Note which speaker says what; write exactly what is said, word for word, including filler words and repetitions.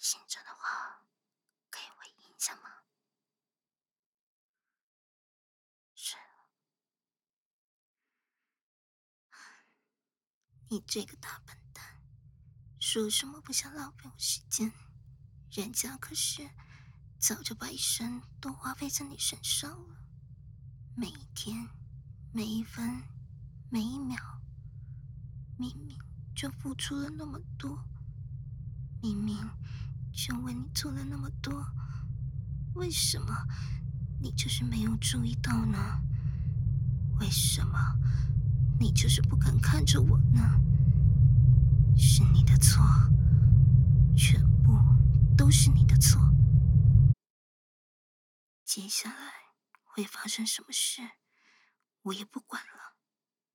Speaker 1: 醒着的话，可以回应一下吗？是。你这个大笨蛋，说什么不想浪费我时间，人家可是早就把一生都花费在你身上了，每一天，每一分，每一秒，明明就付出了那么多，明明就为你做了那么多，为什么你就是没有注意到呢？为什么你就是不敢看着我呢？是你的错，全部都是你的错。接下来会发生什么事，我也不管了。